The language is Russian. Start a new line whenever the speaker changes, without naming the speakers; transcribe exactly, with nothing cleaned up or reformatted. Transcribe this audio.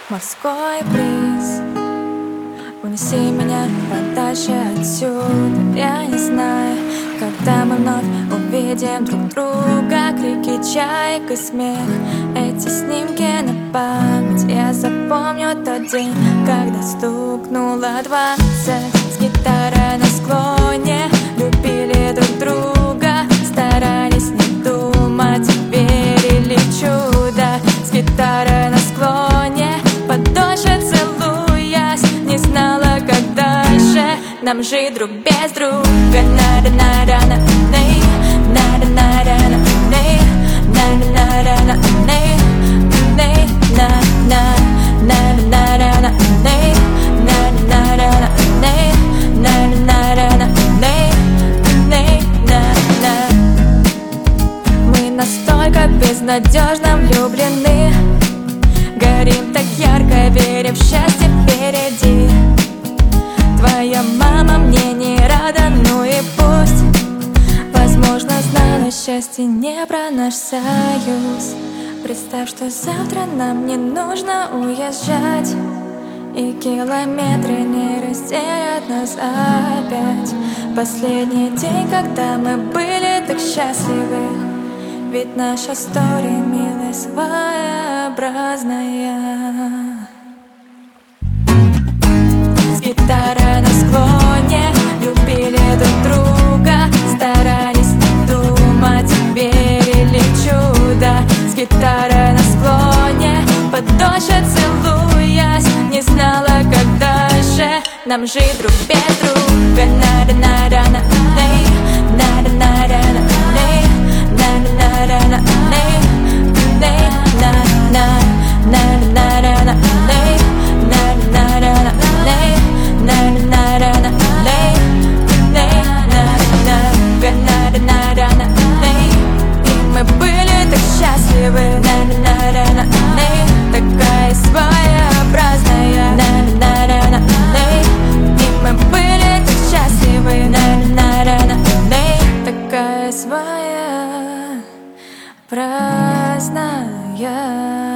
Морской бриз, унеси меня подальше отсюда. Я не знаю, когда мы вновь увидим друг друга. Крики чаек и смех, эти снимки на память. Я запомню тот день, когда стукнуло двадцать. С гитарой на склоне любили друг друга, старались не думать, верили в чудо. С гитарой на склоне, подольше целуясь, не знала, как дальше нам жить друг без друга. На-на-на-на-на-на-ней, на-на-на-на-на-ней, на-на-на-на-на-ней, ней, на-на-на-на-на-ней, на-на-на-на-на-ней, на-на-на-на-на-ней, ней, на-на. Мы настолько безнадежно влюблены, горим так ярко, веря в счастье впереди. Твоя мама мне не рада, ну и пусть. Возможно, знала счастье не про наш союз. Представь, что завтра нам не нужно уезжать, и километры не разделят нас опять. Последний день, когда мы были так счастливы, ведь наша история, милая, своеобразная. С гитарой на склоне любили друг друга, старались не думать, верили в чудо. С гитарой на склоне, подольше целуясь, не знала, как дальше нам жить друг без друга. На-на-на-на-на-ней, на-на-на-на-на-ней, на-на-на-на-на-ней, ней, на-на-на-на-на-ней, на-на-на-на-на-ней, на-на-на-на-на-ней, ней, на-на-на-на-на-ней. И мы были так счастливы, на-на-на-на-на-ней, такая своеобразная, на-на-на-на-ней. И мы были так счастливы, на-на-на-на-ней, такая своеобразная.